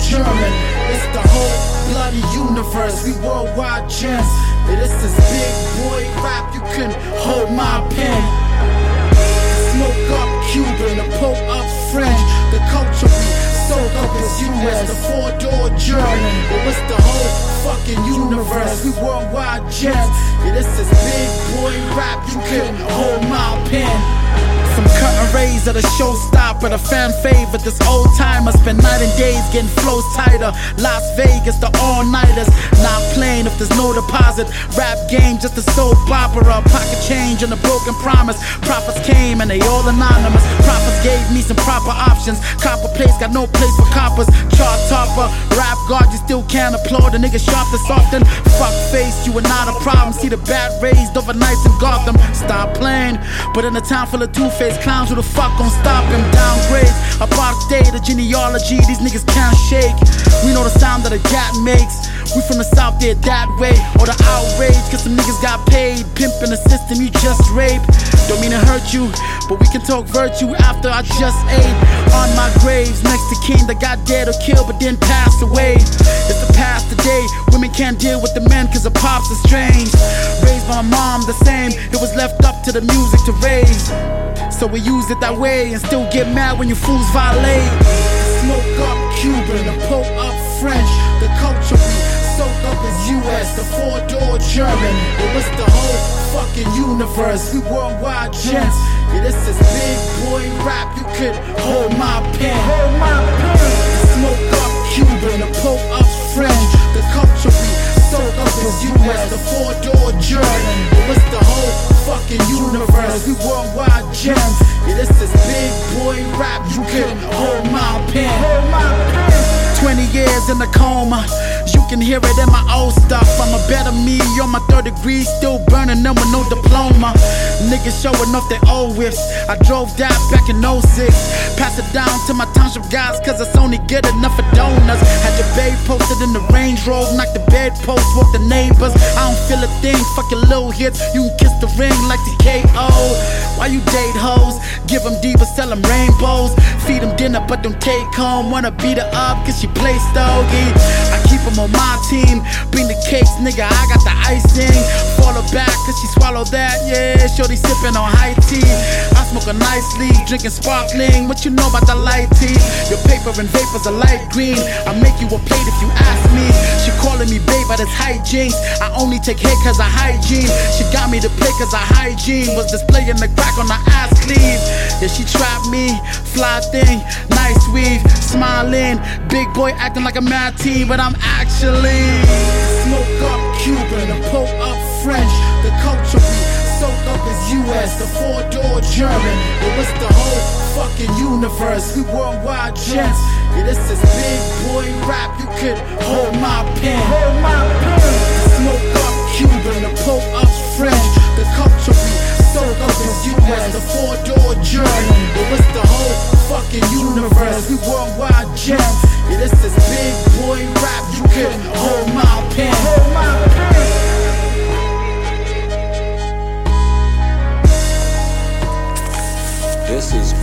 German. It's the whole bloody universe. We worldwide gems. This is big boy rap. You can hold my pen. Smoke up Cuban, the Pope up French. The culture we soak up is US, the four-door German. It's the whole fucking universe. We worldwide gems. This is big boy rap. You can hold my pen. From cutting rays of the showstopper, the fan favorite. This old timer spend night and days getting flows tighter. Las Vegas, the all-nighters. Not playing if there's no deposit. Rap game, just a soap opera. Pocket change and a broken promise. Prophets came and they all anonymous. Prophets gave me some proper options. Copper place got no place for coppers. Chart topper, rap god, you still can't applaud. The nigga sharp this often. Fuck face, you are not a problem. See the bat raised over nights in Gotham. Stop playing, but in a town full of two-faced clowns, who the fuck gon' stop him? Downgrades, about day, the genealogy, these niggas can't shake. We know the sound that a gat makes. We from the south, there that way. Or the outrage, cause some niggas got paid. Pimpin' the system, you just rape. Don't mean to hurt you, but we can talk virtue after I just ate. On my graves, next to king that got dead or killed but didn't pass away. It's the past today, women can't deal with the men cause the pops are strange. Raised by my mom the same, it was left up to the music to raise. So we use it that way and still get mad when you fools violate. Smoke up Cuban, the Pope up French. The culture we soak up is US, the four-door German. It was the whole fucking universe. We worldwide gents. Yeah, this is big boy rap. You could hold my pen. Hold my pen. Smoke up Cuban, the Pope up French. The culture we soak up is US, the four-door German. It was the whole fucking universe. We worldwide gems. Yeah, this is big boy rap. You can hold my pen. Hold my pen. 20 years in a coma. You can hear it in my old stuff. I'm a better me on my third degree, still burning them with no diploma. Niggas showing off their old whips. I drove that back in '06. Pass it down to my township guys, cause it's only good enough for donuts. Had your babe posted in the Range Rover, knock the bedpost, woke the neighbors. I don't feel a thing, fuck your little hits. You can kiss the ring like the KO. Why you date hoes? Give them divas, sell them rainbows. Feed them dinner, but don't take home. Wanna beat her up, cause she plays stogie. I keep them on my team. Bring the cakes, nigga, I got the icing. Fall her back, cause she swallowed that, yeah. Shorty sipping on high tea. I smoke her nicely, drinking sparkling. What you know about the light tea? Your paper and vapors are light green. I make you a plate if you ask me. She calling me babe, but it's hygiene. I only take hate cause of hygiene. She got me to play cause of hygiene. Was displaying the crack on her ass sleeve. Yeah, she trapped me, fly thing, nice weave, smiling. Big boy acting like a mad teen, but I'm actually smoke up Cuban, the Pope up French. The culture we soak up is US, the four-door German. It was the whole fucking universe. We worldwide gents. Yeah, this is big boy rap. You could hold my pen. Hold my pen. Smoke up Cuban, the Pope up French. The culture we soak up is US, the four-door German. It was the whole fucking universe. We worldwide gents. Yeah, this is big boy rap. You could hold my pen. Hold my pen. This is